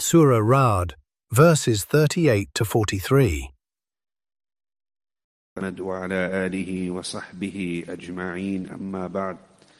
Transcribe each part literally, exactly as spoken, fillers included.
Surah Ra'd, verses thirty-eight to forty-three. وعلى آله وصحبه أجمعين أما بعد.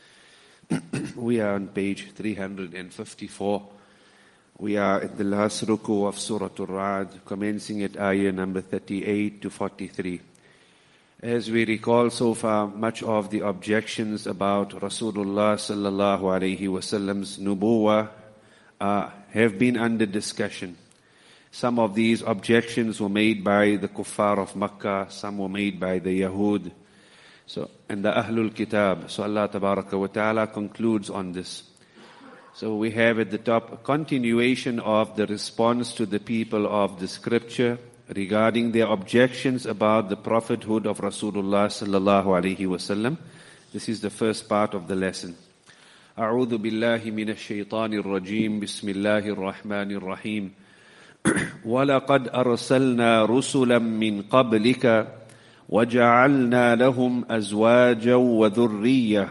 We are on page three hundred fifty-four. We are at the last ruku of Surah Ar-Ra'd, commencing at ayah number thirty-eight to forty-three. As we recall so far, much of the objections about Rasulullah sallallahu alaihi wasallam's nubuwah uh, have been under discussion. Some of these objections were made by the kuffar of Makkah, some were made by the Yahud, so, and the Ahlul Kitab. So Allah Tabaraka wa Ta'ala concludes on this. So we have at the top a continuation of the response to the people of the scripture regarding their objections about the prophethood of Rasulullah sallallahu alaihi wasallam. This is the first part of the lesson. أعوذ بالله من الشيطان الرجيم بسم الله الرحمن الرحيم وَلَقَدْ أَرْسَلْنَا رُسُلًا مِّن قَبْلِكَ وَجَعَلْنَا لَهُمْ أَزْوَاجًا وَذُرِّيَّةً.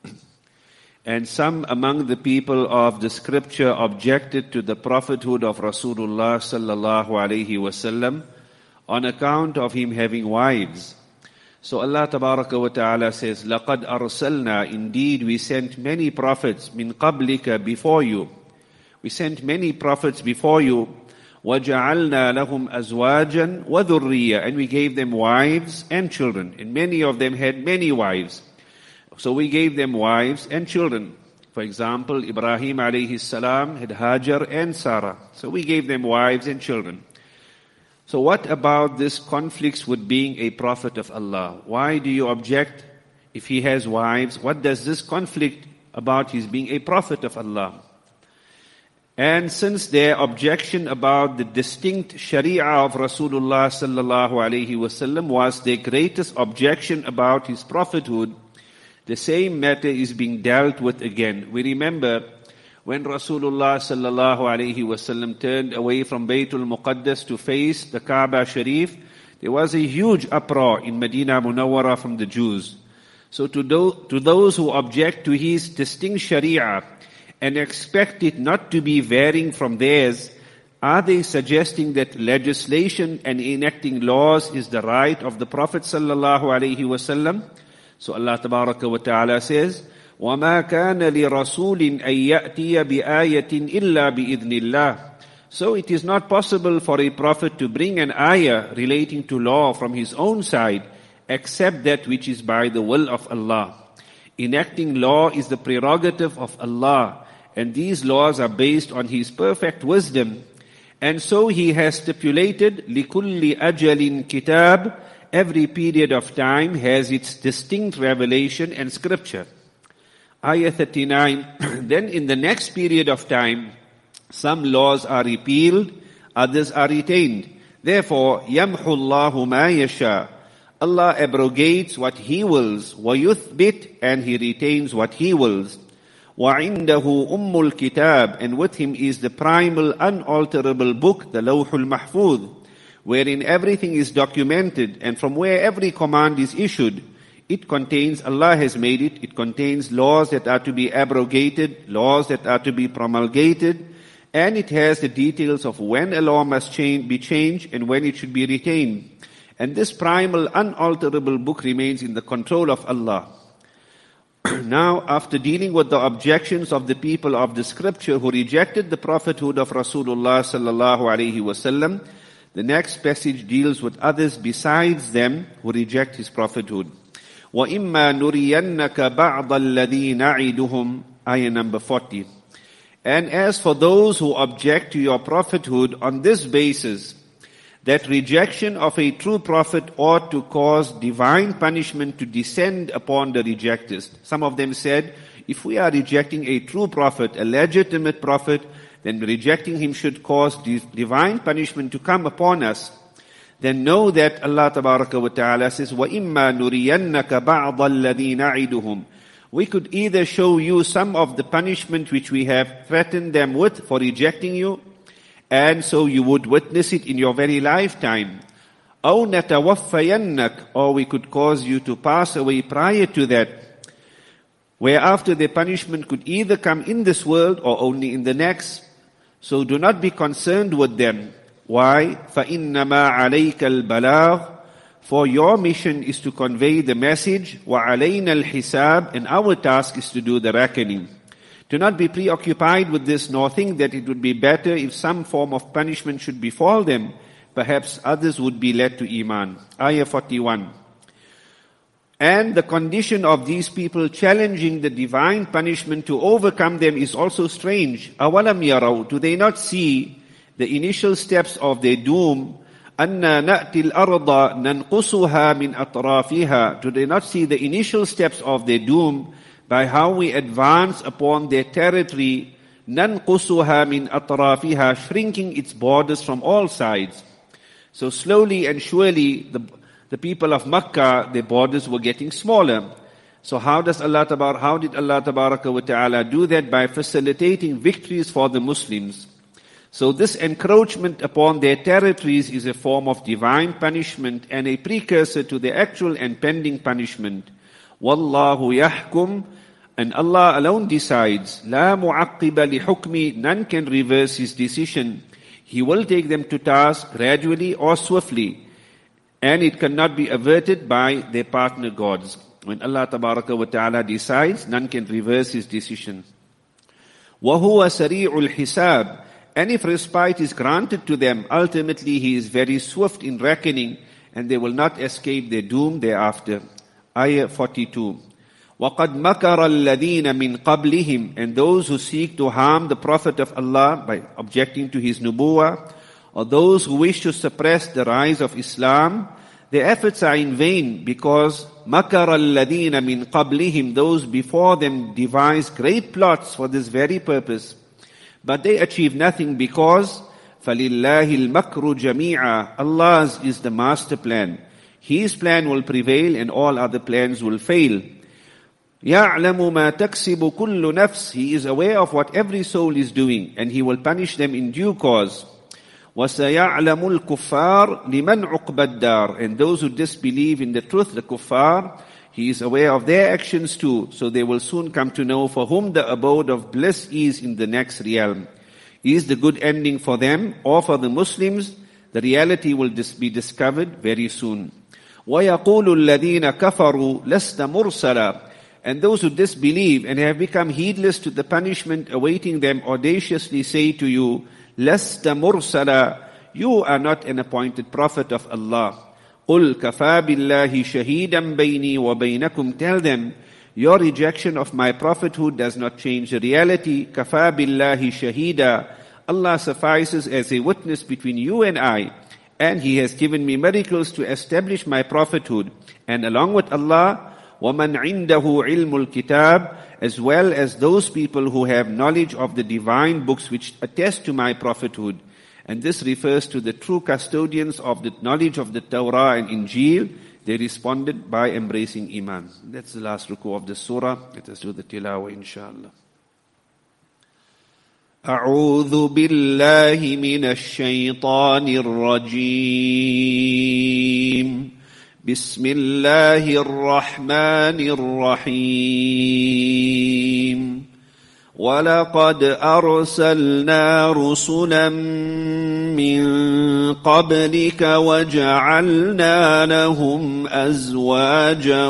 And some among the people of the scripture objected to the prophethood of Rasulullah sallallahu alaihi wasallam on account of him having wives. So Allah Tabaraka wa Ta'ala says, لَقَدْ أَرْسَلْنَا, indeed we sent many prophets مِّن قَبْلِكَ, before you. We sent many prophets before you. وَجَعَلْنَا لَهُمْ أَزْوَاجًا وَذُرِّيَّةً, and we gave them wives and children, and many of them had many wives. So we gave them wives and children. For example, Ibrahim alayhi salam had Hajar and Sarah. So we gave them wives and children. So what about this conflicts with being a prophet of Allah? Why do you object if he has wives? What does this conflict about his being a prophet of Allah? And since their objection about the distinct sharia of Rasulullah sallallahu alaihi wasallam was their greatest objection about his prophethood, the same matter is being dealt with again. We remember when Rasulullah sallallahu alaihi wasallam turned away from Baytul Muqaddas to face the Kaaba Sharif, there was a huge uproar in Medina Munawwara from the Jews. So to, do, to those who object to his distinct sharia and expect it not to be varying from theirs, are they suggesting that legislation and enacting laws is the right of the Prophet sallallahu alaihi wasallam? So Allah Tabaraka wa Ta'ala says, وَمَا كَانَ لِرَسُولٍ أَن يَأْتِيَ بِآيَةٍ إِلَّا بِإِذْنِ اللَّهِ. So it is not possible for a prophet to bring an ayah relating to law from his own side, except that which is by the will of Allah. Enacting law is the prerogative of Allah, and these laws are based on His perfect wisdom. And so He has stipulated, لِكُلِّ أَجَلٍ كِتَابٍ, every period of time has its distinct revelation and scripture. Ayah thirty-nine, then in the next period of time, some laws are repealed, others are retained. Therefore, يَمْحُ اللَّهُ مَا يَشَاءُ, Allah abrogates what He wills, وَيُثْبِتْ, and He retains what He wills. وَعِنْدَهُ أُمُّ الْكِتَابِ, and with Him is the primal, unalterable book, the Lawhul Mahfuz, wherein everything is documented, and from where every command is issued. It contains, Allah has made it, it contains laws that are to be abrogated, laws that are to be promulgated, and it has the details of when a law must change, be changed and when it should be retained. And this primal, unalterable book remains in the control of Allah. Now, after dealing with the objections of the people of the scripture who rejected the prophethood of Rasulullah sallallahu alaihi wasallam, the next passage deals with others besides them who reject his prophethood. وَإِمَّا نُرِيَنَّكَ بَعْضَ الَّذِي نَعِدُهُمْ, ayah number forty. And as for those who object to your prophethood on this basis, that rejection of a true prophet ought to cause divine punishment to descend upon the rejectors. Some of them said, if we are rejecting a true prophet, a legitimate prophet, then rejecting him should cause divine punishment to come upon us. Then know that Allah Tabaraka wa Ta'ala says, وَإِمَّا نُرِيَنَّكَ بَعْضَ الَّذِي نَعِدُهُمْ. We could either show you some of the punishment which we have threatened them with for rejecting you, and so you would witness it in your very lifetime. أَوْ نَتَوَفَّيَنَّكَ, or we could cause you to pass away prior to that, whereafter the punishment could either come in this world or only in the next. So do not be concerned with them. Why? فَإِنَّمَا عَلَيْكَ الْبَلَاغُ, for your mission is to convey the message. وَعَلَيْنَا الْحِسَابِ, and our task is to do the reckoning. Do not be preoccupied with this, nor think that it would be better if some form of punishment should befall them. Perhaps others would be led to Iman. Ayah forty-one. And the condition of these people challenging the divine punishment to overcome them is also strange. أَوَلَمْ يَرَوْا, do they not see the initial steps of their doom? أَنَّا نَأْتِي الْأَرْضَ نَنْقُصُهَا مِنْ أَطْرَافِهَا, do they not see the initial steps of their doom by how we advance upon their territory? نَنْقُصُهَا مِنْ أَطْرَافِهَا, shrinking its borders from all sides. So slowly and surely the The people of Makkah, their borders were getting smaller. So how does Allah Tabar, how did Allah Tabaraka wa Ta'ala do that? By facilitating victories for the Muslims. So this encroachment upon their territories is a form of divine punishment and a precursor to the actual and pending punishment. Wallahu yahkum, and Allah alone decides. La mu'aqqiba li hukmi, none can reverse His decision. He will take them to task gradually or swiftly. And it cannot be averted by their partner gods. When Allah Tabaraka wa Ta'ala decides, none can reverse His decision. وَهُوَ سَرِيعُ الْحِسَابِ, and if respite is granted to them, ultimately He is very swift in reckoning, and they will not escape their doom thereafter. Ayah forty-two. وَقَدْ مَكَرَ الَّذِينَ مِنْ قَبْلِهِمْ, and those who seek to harm the Prophet of Allah by objecting to his nubuwah, or those who wish to suppress the rise of Islam, their efforts are in vain, because مَكَرَ الَّذِينَ مِنْ قَبْلِهِمْ, those before them devised great plots for this very purpose. But they achieve nothing, because فَلِلَّهِ الْمَكْرُ جَمِيعًا, Allah's is the master plan. His plan will prevail and all other plans will fail. يَعْلَمُ مَا تَكْسِبُ كُلُّ نَفْسٍ, He is aware of what every soul is doing, and He will punish them in due course. وَسَيَعْلَمُ الْكُفَّارِ لِمَنْ عُقْبَ الدَّارِ, and those who disbelieve in the truth, the kuffar, He is aware of their actions too, so they will soon come to know for whom the abode of bliss is in the next realm. Is the good ending for them or for the Muslims? The reality will dis- be discovered very soon. وَيَقُولُ الَّذِينَ كَفَرُوا لَسْتَ مُرْسَلًا, and those who disbelieve and have become heedless to the punishment awaiting them audaciously say to you, لَسْتَ مُرْسَلًا, you are not an appointed prophet of Allah. قُلْ كَفَى بِاللَّهِ شَهِيدًا بَيْنِي وَبَيْنَكُمْ, tell them, your rejection of my prophethood does not change the reality. كَفَى بِاللَّهِ شَهِيدًا, Allah suffices as a witness between you and I, and He has given me miracles to establish my prophethood. And along with Allah, وَمَنْ عِنْدَهُ عِلْمُ الْكِتَابِ, as well as those people who have knowledge of the divine books which attest to my prophethood. And this refers to the true custodians of the knowledge of the Torah and Injil. They responded by embracing Iman. That's the last ruku of the surah. Let us do the tilawah, inshallah. أعوذ بالله من الشيطان الرجيم. بسم الله الرحمن الرحيم. وَلَقَدْ أَرْسَلْنَا رُسُلًا مِّن قَبْلِكَ وَجَعَلْنَا لَهُمْ أَزْوَاجًا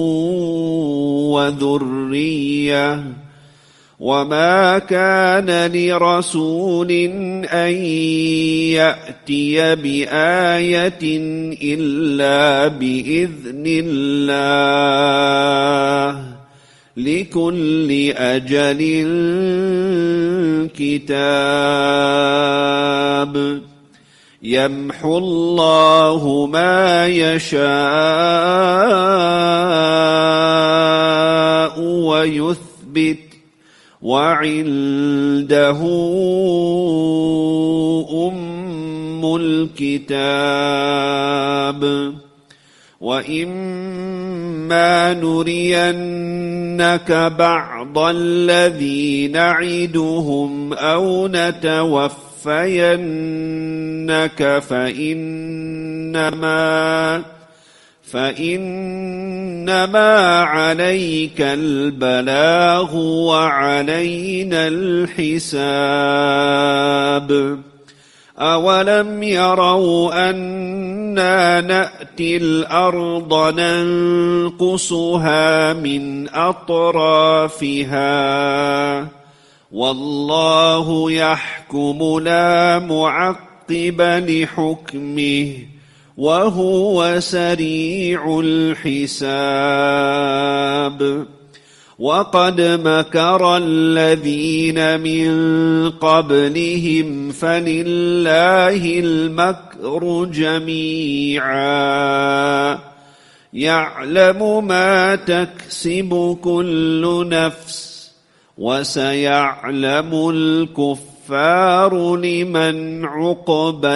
وَذُرِّيَّةً وَمَا كَانَ لِرَسُولٍ أَن يَأْتِيَ بِآيَةٍ إِلَّا بِإِذْنِ اللَّهِ لِكُلِّ أَجَلٍ كِتَابٌ يَمْحُو اللَّهُ مَا يَشَاءُ وَيُثْبِتُ وَعِندَهُ أُمُّ الْكِتَابِ وَإِمَّا نُرِيَنَّكَ بَعْضَ الَّذِي نَعِدُهُمْ أَوْ نَتَوَفَّيَنَّكَ فَإِنَّمَا فإنما عليك البلاغ وعلينا الحساب أولم يروا أنا نأتي الأرض ننقصها من أطرافها والله يحكم لا معقب لحكمه وهو سريع الحساب وقد مكر الذين من قبلهم فلله المكر جميعا يعلم ما تكسب كل نفس وسيعلم الكفار لمن عقبى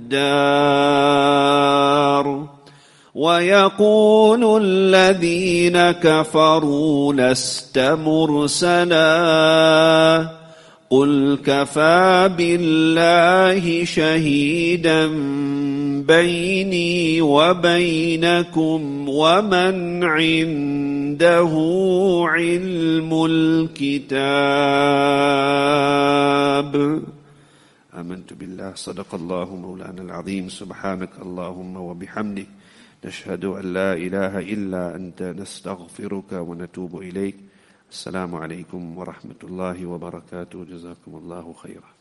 الدار ويقول الذين كفروا لست مرسلا قل كفى بالله شهيدا بيني وبينكم ومن عنده علم الكتاب آمنت بالله صدق الله مولانا العظيم سبحانك اللهم وبحمدك نشهد أن لا إله إلا أنت نستغفرك ونتوب إليك السلام عليكم ورحمة الله وبركاته جزاكم الله خيرا